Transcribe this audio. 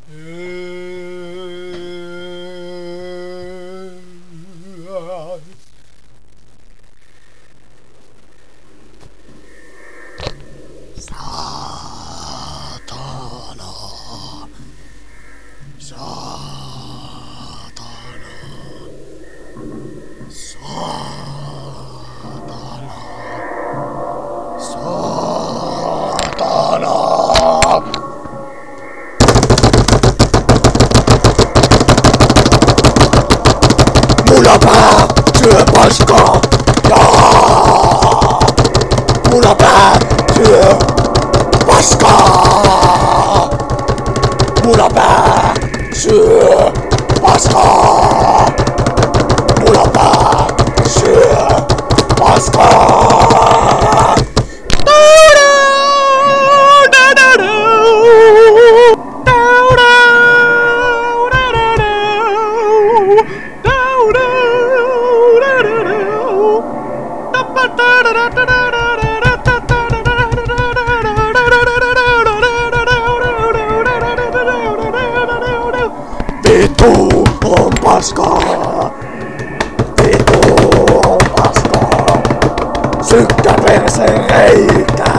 Saatana. Saatana. Saatana. Saatana. Munapää syö paskaa. Jaa! Munapää syö paskaa. Munapää syö paskaa. Munapää syö paskaa. Vittu on paskaa! Vittu on paskaa! Sykkä perseen reikä!